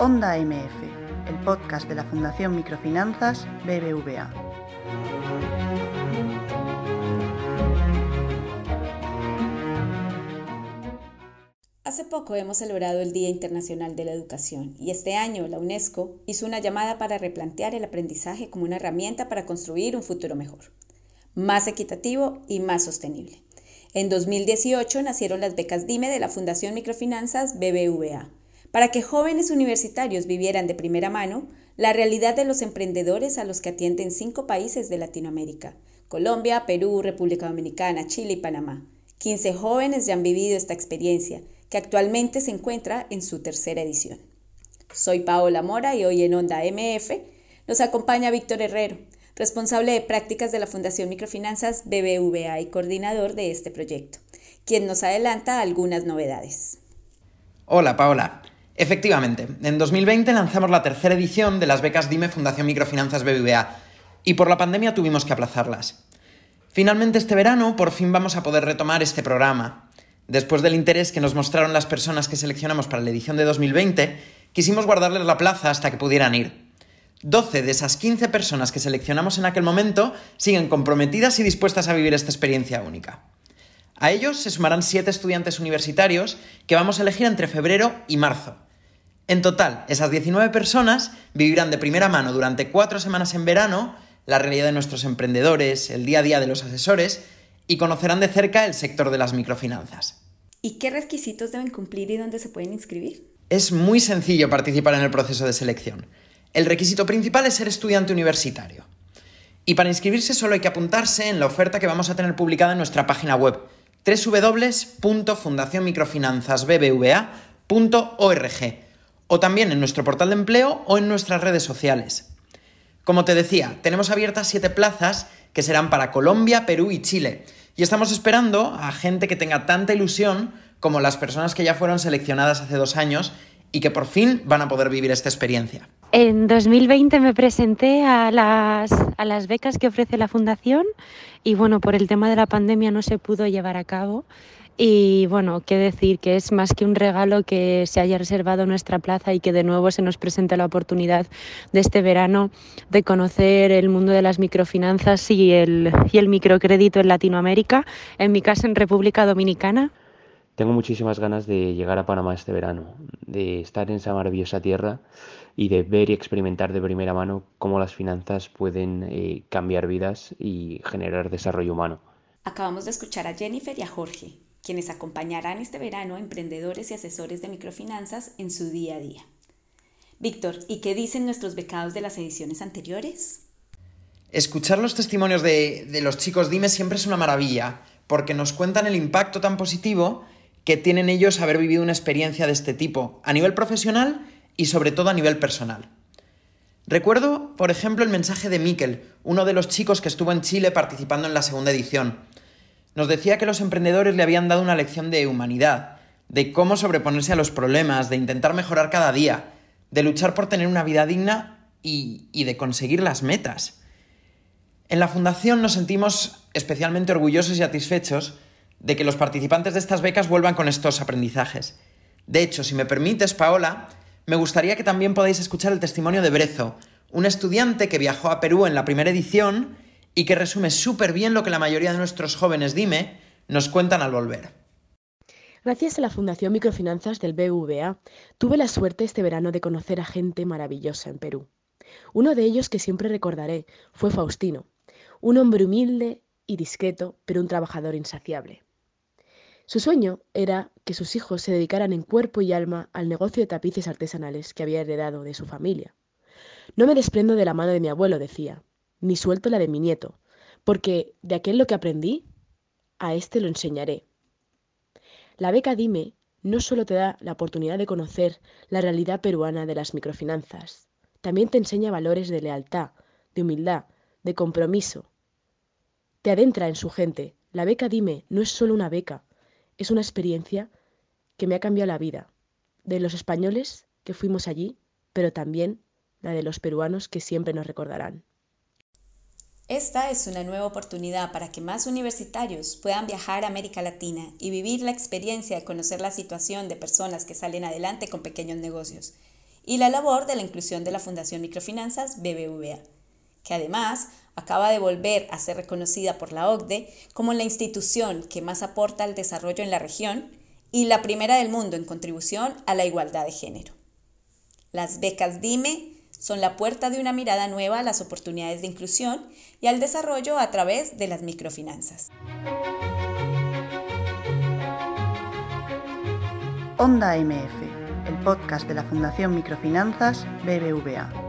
Onda MF, el podcast de la Fundación Microfinanzas BBVA. Hace poco hemos celebrado el Día Internacional de la Educación y este año la UNESCO hizo una llamada para replantear el aprendizaje como una herramienta para construir un futuro mejor, más equitativo y más sostenible. En 2018 nacieron las becas DIME de la Fundación Microfinanzas BBVA, para que jóvenes universitarios vivieran de primera mano la realidad de los emprendedores a los que atienden 5 países de Latinoamérica: Colombia, Perú, República Dominicana, Chile y Panamá. 15 jóvenes ya han vivido esta experiencia, que actualmente se encuentra en su tercera edición. Soy Paola Mora y hoy en Onda MF nos acompaña Víctor Herrero, responsable de prácticas de la Fundación Microfinanzas BBVA y coordinador de este proyecto, quien nos adelanta algunas novedades. Hola Paola. Efectivamente, en 2020 lanzamos la tercera edición de las becas DIME Fundación Microfinanzas BBVA y por la pandemia tuvimos que aplazarlas. Finalmente este verano por fin vamos a poder retomar este programa. Después del interés que nos mostraron las personas que seleccionamos para la edición de 2020, quisimos guardarles la plaza hasta que pudieran ir. 12 de esas 15 personas que seleccionamos en aquel momento siguen comprometidas y dispuestas a vivir esta experiencia única. A ellos se sumarán 7 estudiantes universitarios que vamos a elegir entre febrero y marzo. En total, esas 19 personas vivirán de primera mano durante 4 semanas en verano la realidad de nuestros emprendedores, el día a día de los asesores y conocerán de cerca el sector de las microfinanzas. ¿Y qué requisitos deben cumplir y dónde se pueden inscribir? Es muy sencillo participar en el proceso de selección. El requisito principal es ser estudiante universitario. Y para inscribirse solo hay que apuntarse en la oferta que vamos a tener publicada en nuestra página web www.fundacionmicrofinanzasbbva.org o también en nuestro portal de empleo o en nuestras redes sociales. Como te decía, tenemos abiertas 7 plazas que serán para Colombia, Perú y Chile y estamos esperando a gente que tenga tanta ilusión como las personas que ya fueron seleccionadas hace 2 años y que por fin van a poder vivir esta experiencia. En 2020 me presenté a las becas que ofrece la Fundación y bueno, por el tema de la pandemia no se pudo llevar a cabo. Y bueno, qué decir, que es más que un regalo que se haya reservado nuestra plaza y que de nuevo se nos presente la oportunidad de este verano de conocer el mundo de las microfinanzas y el microcrédito en Latinoamérica, en mi caso en República Dominicana. Tengo muchísimas ganas de llegar a Panamá este verano, de estar en esa maravillosa tierra y de ver y experimentar de primera mano cómo las finanzas pueden cambiar vidas y generar desarrollo humano. Acabamos de escuchar a Jennifer y a Jorge, quienes acompañarán este verano a emprendedores y asesores de microfinanzas en su día a día. Víctor, ¿y qué dicen nuestros becados de las ediciones anteriores? Escuchar los testimonios de los chicos DIME siempre es una maravilla, porque nos cuentan el impacto tan positivo que tienen ellos haber vivido una experiencia de este tipo, a nivel profesional y sobre todo a nivel personal. Recuerdo, por ejemplo, el mensaje de Miquel, uno de los chicos que estuvo en Chile participando en la segunda edición. Nos decía que los emprendedores le habían dado una lección de humanidad, de cómo sobreponerse a los problemas, de intentar mejorar cada día, de luchar por tener una vida digna y de conseguir las metas. En la Fundación nos sentimos especialmente orgullosos y satisfechos de que los participantes de estas becas vuelvan con estos aprendizajes. De hecho, si me permites, Paola, me gustaría que también podáis escuchar el testimonio de Brezo, un estudiante que viajó a Perú en la primera edición y que resume súper bien lo que la mayoría de nuestros jóvenes DIME nos cuentan al volver. Gracias a la Fundación Microfinanzas del BBVA, tuve la suerte este verano de conocer a gente maravillosa en Perú. Uno de ellos que siempre recordaré fue Faustino, un hombre humilde y discreto, pero un trabajador insaciable. Su sueño era que sus hijos se dedicaran en cuerpo y alma al negocio de tapices artesanales que había heredado de su familia. No me desprendo de la mano de mi abuelo, decía, ni suelto la de mi nieto, porque de aquel lo que aprendí, a este lo enseñaré. La beca DIME no solo te da la oportunidad de conocer la realidad peruana de las microfinanzas, también te enseña valores de lealtad, de humildad, de compromiso. Te adentra en su gente. La beca DIME no es solo una beca, es una experiencia que me ha cambiado la vida, de los españoles que fuimos allí, pero también la de los peruanos que siempre nos recordarán. Esta es una nueva oportunidad para que más universitarios puedan viajar a América Latina y vivir la experiencia de conocer la situación de personas que salen adelante con pequeños negocios y la labor de la inclusión de la Fundación Microfinanzas BBVA, que además acaba de volver a ser reconocida por la OCDE como la institución que más aporta al desarrollo en la región y la primera del mundo en contribución a la igualdad de género. Las becas DIME son la puerta de una mirada nueva a las oportunidades de inclusión y al desarrollo a través de las microfinanzas. Onda MF, el podcast de la Fundación Microfinanzas BBVA.